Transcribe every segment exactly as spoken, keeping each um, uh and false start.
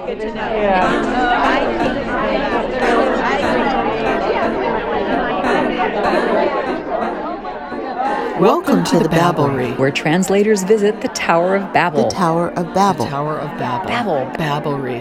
good to know. Yeah. Welcome to the Babblery, where translators visit the Tower of Babel. The Tower of Babel. The Tower of Babel. Babel. Babblery.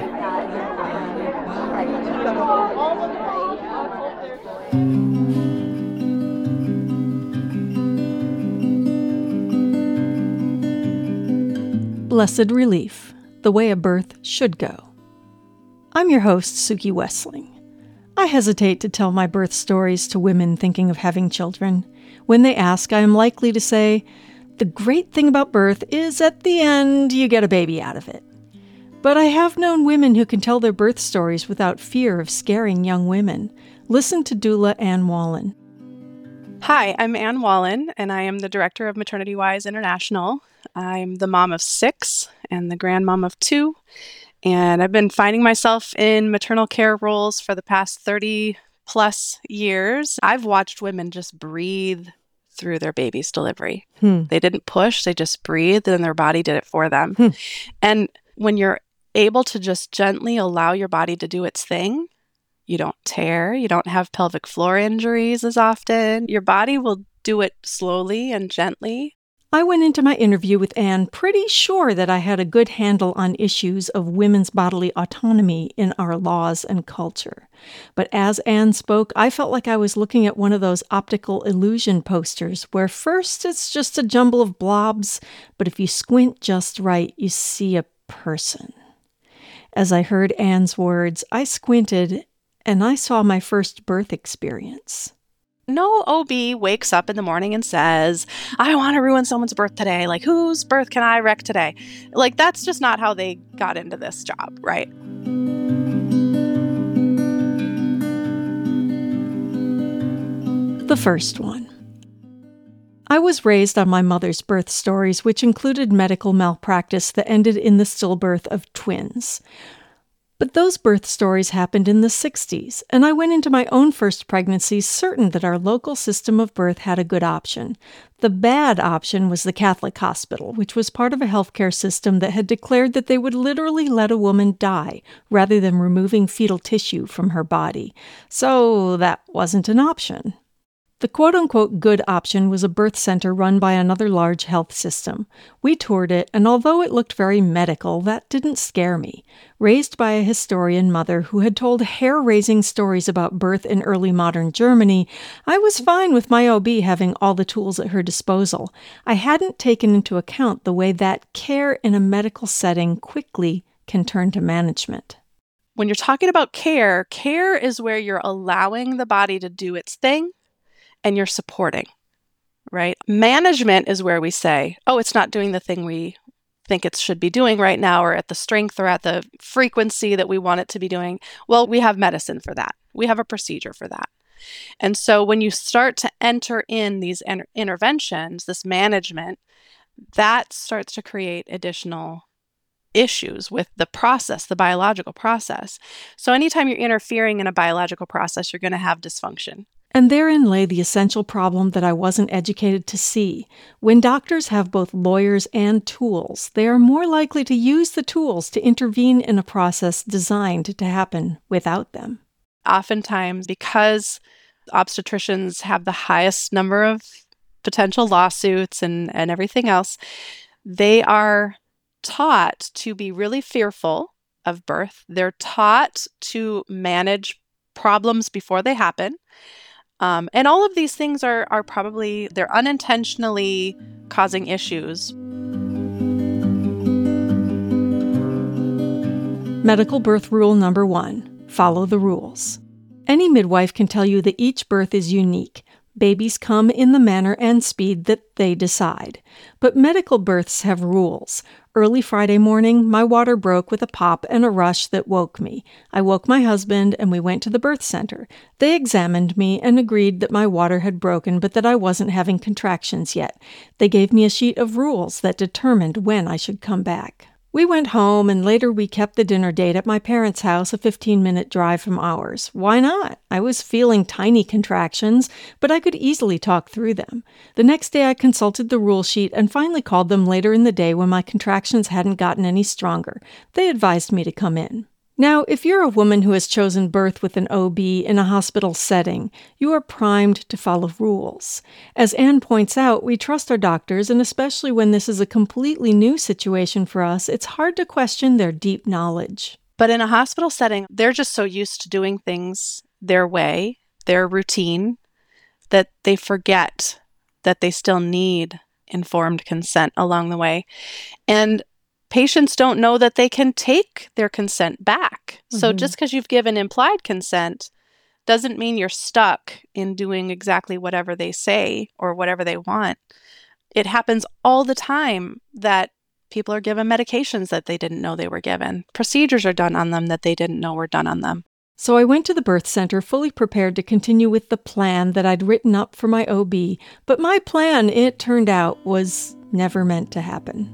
Blessed Relief, the way a birth should go. I'm your host, Suki Wessling. I hesitate to tell my birth stories to women thinking of having children. When they ask, I am likely to say, the great thing about birth is at the end you get a baby out of it. But I have known women who can tell their birth stories without fear of scaring young women. Listen to doula Ann Wallen. Hi, I'm Ann Wallen, and I am the director of Maternity Wise International. I'm the mom of six and the grandmom of two, and I've been finding myself in maternal care roles for the past thirty plus years. I've watched women just breathe through their baby's delivery. Hmm. They didn't push, they just breathed, and their body did it for them. Hmm. And when you're able to just gently allow your body to do its thing, you don't tear, you don't have pelvic floor injuries as often. Your body will do it slowly and gently. I went into my interview with Ann pretty sure that I had a good handle on issues of women's bodily autonomy in our laws and culture. But as Ann spoke, I felt like I was looking at one of those optical illusion posters where first it's just a jumble of blobs, but if you squint just right, you see a person. As I heard Ann's words, I squinted and I saw my first birth experience. No O B wakes up in the morning and says, I want to ruin someone's birth today. Like, whose birth can I wreck today? Like, that's just not how they got into this job, right? The first one. I was raised on my mother's birth stories, which included medical malpractice that ended in the stillbirth of twins. But those birth stories happened in the sixties, and I went into my own first pregnancy certain that our local system of birth had a good option. The bad option was the Catholic hospital, which was part of a healthcare system that had declared that they would literally let a woman die rather than removing fetal tissue from her body. So that wasn't an option. The quote-unquote good option was a birth center run by another large health system. We toured it, and although it looked very medical, that didn't scare me. Raised by a historian mother who had told hair-raising stories about birth in early modern Germany, I was fine with my O B having all the tools at her disposal. I hadn't taken into account the way that care in a medical setting quickly can turn to management. When you're talking about care, care is where you're allowing the body to do its thing, and you're supporting, right? Management is where we say, oh, it's not doing the thing we think it should be doing right now, or at the strength or at the frequency that we want it to be doing. Well, we have medicine for that. We have a procedure for that. And so when you start to enter in these inter- interventions, this management, that starts to create additional issues with the process, the biological process. So anytime you're interfering in a biological process, you're going to have dysfunction. And therein lay the essential problem that I wasn't educated to see. When doctors have both lawyers and tools, they are more likely to use the tools to intervene in a process designed to happen without them. Oftentimes, because obstetricians have the highest number of potential lawsuits and, and everything else, they are taught to be really fearful of birth. They're taught to manage problems before they happen. Um, and all of these things are are probably, they're unintentionally causing issues. Medical birth rule number one, follow the rules. Any midwife can tell you that each birth is unique. Babies come in the manner and speed that they decide. But medical births have rules. Early Friday morning, my water broke with a pop and a rush that woke me. I woke my husband and we went to the birth center. They examined me and agreed that my water had broken but that I wasn't having contractions yet. They gave me a sheet of rules that determined when I should come back. We went home, and later we kept the dinner date at my parents' house, a fifteen-minute drive from ours. Why not? I was feeling tiny contractions, but I could easily talk through them. The next day I consulted the rule sheet and finally called them later in the day when my contractions hadn't gotten any stronger. They advised me to come in. Now, if you're a woman who has chosen birth with an O B in a hospital setting, you are primed to follow rules. As Anne points out, we trust our doctors, and especially when this is a completely new situation for us, it's hard to question their deep knowledge. But in a hospital setting, they're just so used to doing things their way, their routine, that they forget that they still need informed consent along the way. And patients don't know that they can take their consent back. Mm-hmm. So just because you've given implied consent doesn't mean you're stuck in doing exactly whatever they say or whatever they want. It happens all the time that people are given medications that they didn't know they were given. Procedures are done on them that they didn't know were done on them. So I went to the birth center fully prepared to continue with the plan that I'd written up for my O B, but my plan, it turned out, was never meant to happen.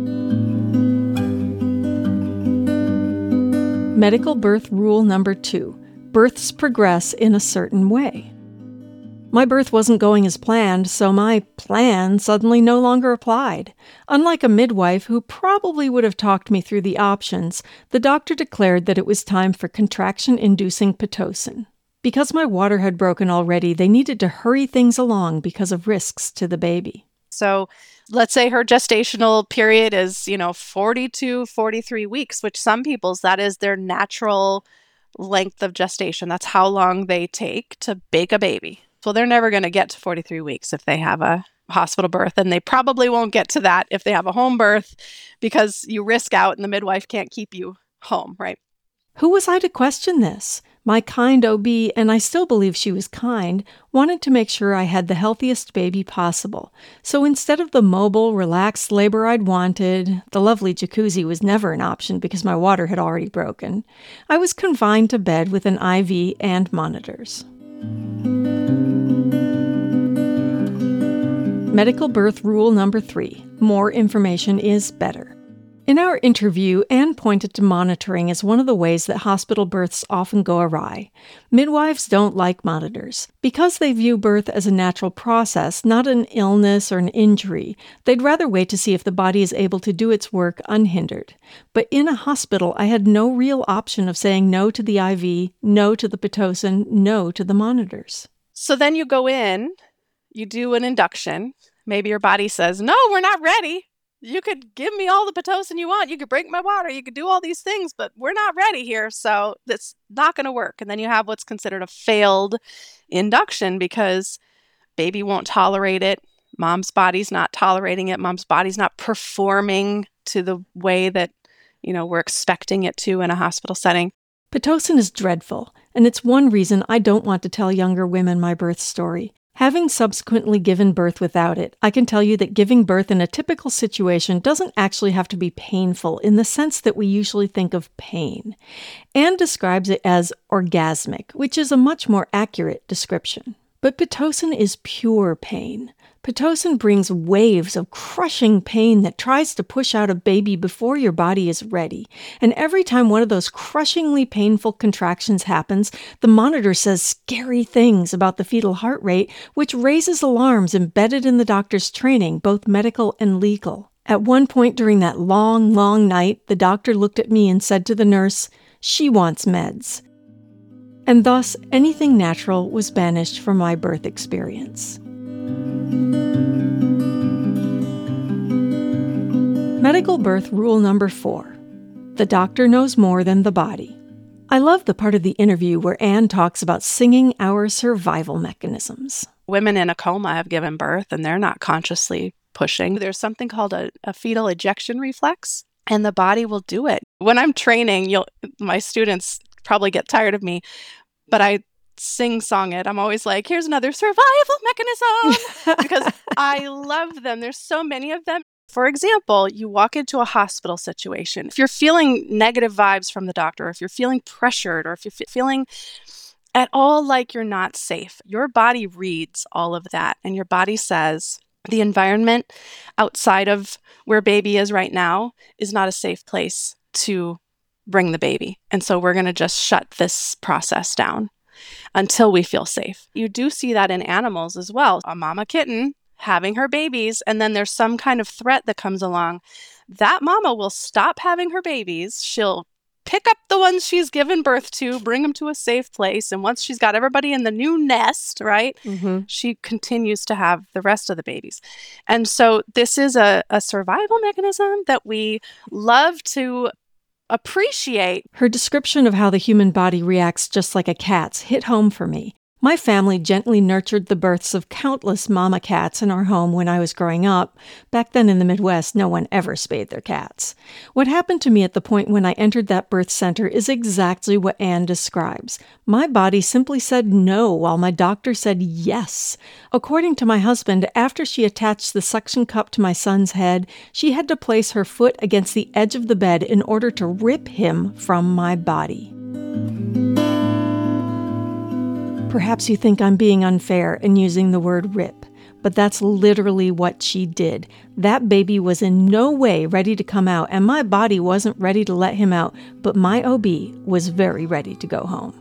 Medical birth rule number two: births progress in a certain way. My birth wasn't going as planned, so my plan suddenly no longer applied. Unlike a midwife who probably would have talked me through the options, the doctor declared that it was time for contraction-inducing Pitocin. Because my water had broken already, they needed to hurry things along because of risks to the baby. So let's say her gestational period is, you know, forty-two, forty-three weeks, which some people's, that is their natural length of gestation. That's how long they take to bake a baby. So they're never going to get to forty-three weeks if they have a hospital birth, and they probably won't get to that if they have a home birth because you risk out and the midwife can't keep you home, right? Who was I to question this? My kind O B, and I still believe she was kind, wanted to make sure I had the healthiest baby possible. So instead of the mobile, relaxed labor I'd wanted, the lovely jacuzzi was never an option because my water had already broken, I was confined to bed with an I V and monitors. Medical birth rule number three: more information is better. In our interview, Anne pointed to monitoring as one of the ways that hospital births often go awry. Midwives don't like monitors. Because they view birth as a natural process, not an illness or an injury, they'd rather wait to see if the body is able to do its work unhindered. But in a hospital, I had no real option of saying no to the I V, no to the Pitocin, no to the monitors. So then you go in, you do an induction. Maybe your body says, no, we're not ready. You could give me all the Pitocin you want. You could break my water. You could do all these things, but we're not ready here. So that's not going to work. And then you have what's considered a failed induction because baby won't tolerate it. Mom's body's not tolerating it. Mom's body's not performing to the way that, you know, we're expecting it to in a hospital setting. Pitocin is dreadful, and it's one reason I don't want to tell younger women my birth story. Having subsequently given birth without it, I can tell you that giving birth in a typical situation doesn't actually have to be painful in the sense that we usually think of pain. Anne describes it as orgasmic, which is a much more accurate description. But Pitocin is pure pain. Pitocin brings waves of crushing pain that tries to push out a baby before your body is ready. And every time one of those crushingly painful contractions happens, the monitor says scary things about the fetal heart rate, which raises alarms embedded in the doctor's training, both medical and legal. At one point during that long, long night, the doctor looked at me and said to the nurse, "She wants meds." And thus, anything natural was banished from my birth experience. Medical birth rule number four: the doctor knows more than the body. I love the part of the interview where Anne talks about singing our survival mechanisms. Women in a coma have given birth and they're not consciously pushing. There's something called a, a fetal ejection reflex, and the body will do it. When I'm training, you'll my students probably get tired of me, but I sing-song it. I'm always like, here's another survival mechanism, because I love them. There's so many of them. For example, you walk into a hospital situation. If you're feeling negative vibes from the doctor, or if you're feeling pressured, or if you're feeling at all like you're not safe, your body reads all of that. And your body says, the environment outside of where baby is right now is not a safe place to bring the baby. And so we're going to just shut this process down until we feel safe. You do see that in animals as well. A mama kitten having her babies, and then there's some kind of threat that comes along. That mama will stop having her babies. She'll pick up the ones she's given birth to, bring them to a safe place. And once she's got everybody in the new nest, right, Mm-hmm. she continues to have the rest of the babies. And so this is a, a survival mechanism that we love to appreciate. Her description of how the human body reacts just like a cat's hit home for me. My family gently nurtured the births of countless mama cats in our home when I was growing up. Back then in the Midwest, no one ever spayed their cats. What happened to me at the point when I entered that birth center is exactly what Anne describes. My body simply said no while my doctor said yes. According to my husband, after she attached the suction cup to my son's head, she had to place her foot against the edge of the bed in order to rip him from my body. Perhaps you think I'm being unfair and using the word rip, but that's literally what she did. That baby was in no way ready to come out, and my body wasn't ready to let him out, but my O B was very ready to go home.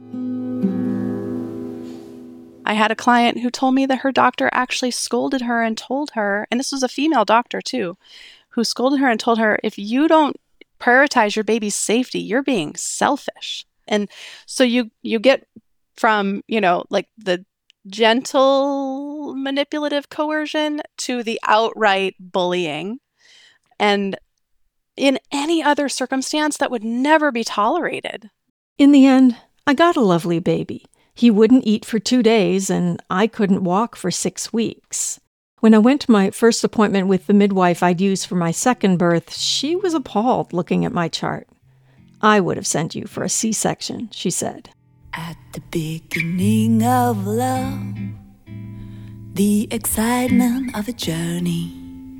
I had a client who told me that her doctor actually scolded her and told her, and this was a female doctor too, who scolded her and told her, if you don't prioritize your baby's safety, you're being selfish. And so you you get from, you know, like the gentle manipulative coercion to the outright bullying. And in any other circumstance, that would never be tolerated. In the end, I got a lovely baby. He wouldn't eat for two days, and I couldn't walk for six weeks. When I went to my first appointment with the midwife I'd used for my second birth, she was appalled looking at my chart. I would have sent you for a C-section, she said. At the beginning of love, the excitement of a journey,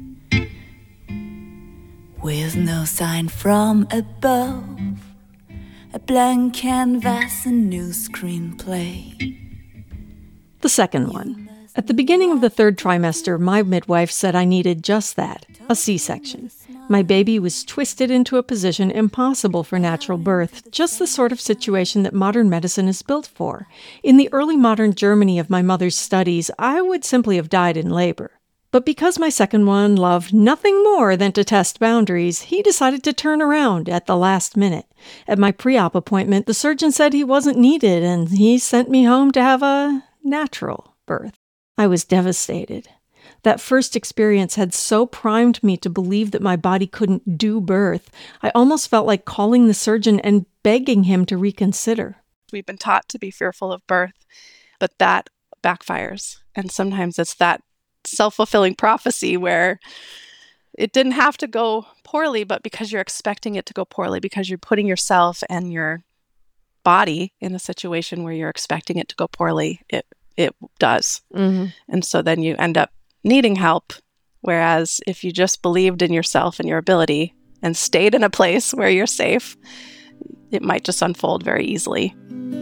with no sign from above, a blank canvas, a new screenplay. The second one. At the beginning of the third trimester, my midwife said I needed just that, a C-section. My baby was twisted into a position impossible for natural birth, just the sort of situation that modern medicine is built for. In the early modern Germany of my mother's studies, I would simply have died in labor. But because my second one loved nothing more than to test boundaries, he decided to turn around at the last minute. At my pre-op appointment, the surgeon said he wasn't needed, and he sent me home to have a natural birth. I was devastated. That first experience had so primed me to believe that my body couldn't do birth. I almost felt like calling the surgeon and begging him to reconsider. We've been taught to be fearful of birth, but that backfires. And sometimes it's that self-fulfilling prophecy where it didn't have to go poorly, but because you're expecting it to go poorly, because you're putting yourself and your body in a situation where you're expecting it to go poorly, it it does. Mm-hmm. And so then you end up needing help. Whereas if you just believed in yourself and your ability and stayed in a place where you're safe, it might just unfold very easily.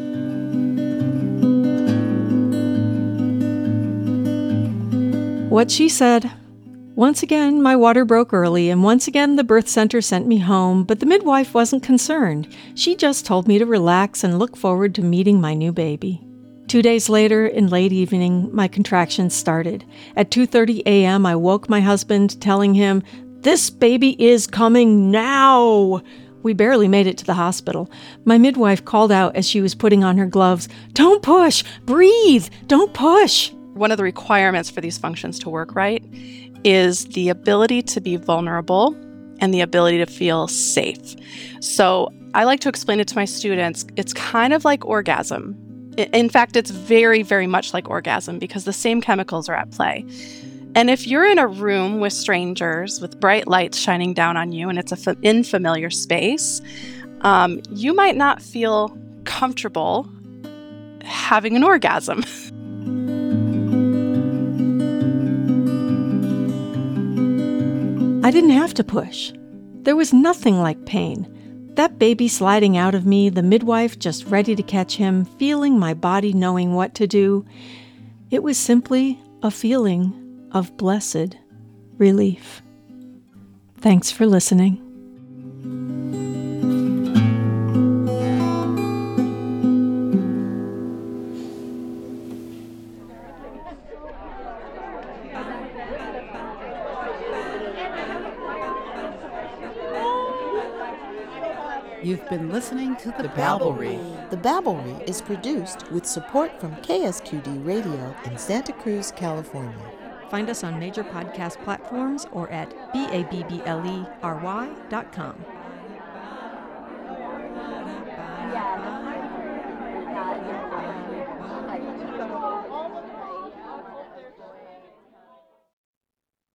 What she said. Once again, my water broke early, and once again the birth center sent me home, but the midwife wasn't concerned. She just told me to relax and look forward to meeting my new baby. Two days later, in late evening, my contractions started. At two thirty a.m., I woke my husband, telling him, "This baby is coming now!" We barely made it to the hospital. My midwife called out as she was putting on her gloves, "Don't push! Breathe! Don't push!" One of the requirements for these functions to work right is the ability to be vulnerable and the ability to feel safe. So I like to explain it to my students. It's kind of like orgasm. In fact, it's very, very much like orgasm because the same chemicals are at play. And if you're in a room with strangers with bright lights shining down on you and it's an unfamiliar space, um, you might not feel comfortable having an orgasm. I didn't have to push. There was nothing like pain. That baby sliding out of me, the midwife just ready to catch him, feeling my body knowing what to do. It was simply a feeling of blessed relief. Thanks for listening. You've been listening to The Babblery. The Babblery is produced with support from K S Q D Radio in Santa Cruz, California. Find us on major podcast platforms or at babblery dot com. Yeah.